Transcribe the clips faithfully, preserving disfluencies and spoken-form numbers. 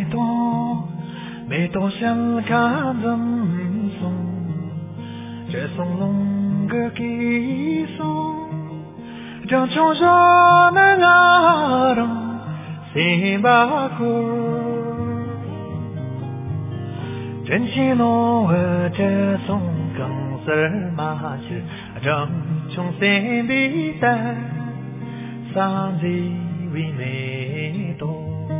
多，每多想看怎送，这送龙个给送，这冲说能啊让心把苦，真情浓我这送更是马去，正冲心比的三季为美多。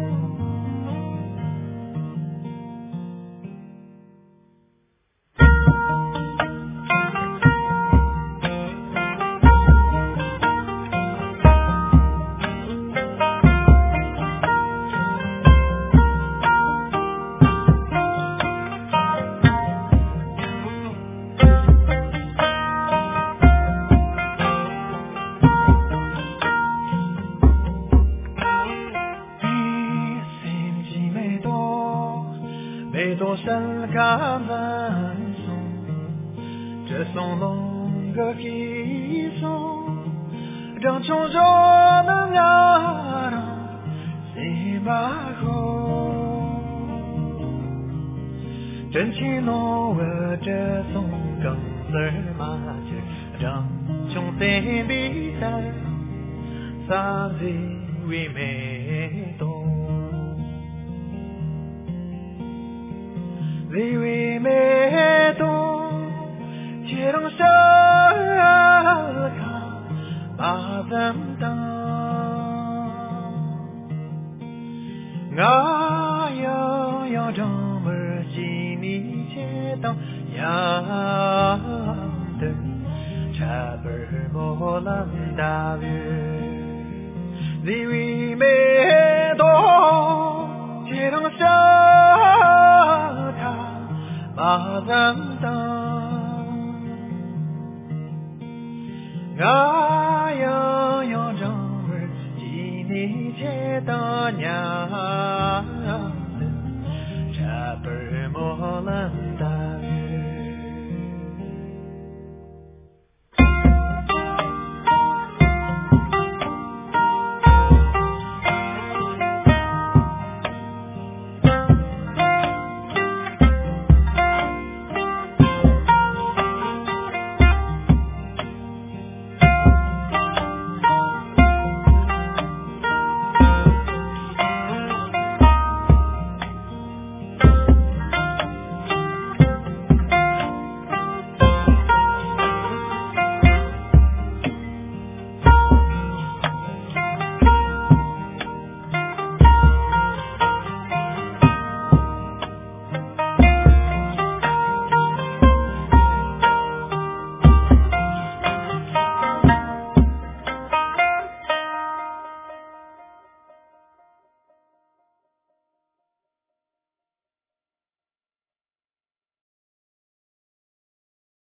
每多深看分送，这送龙个给送，让冲说能啊让心把口，真情浓我这送更是马去，让冲心比的三季为美多。你为美多，且让小看把怎当，我要要这么心里且当样的，茶本莫浪大雨。你为美多，且让小把怎当，我要要这么记你且当娘。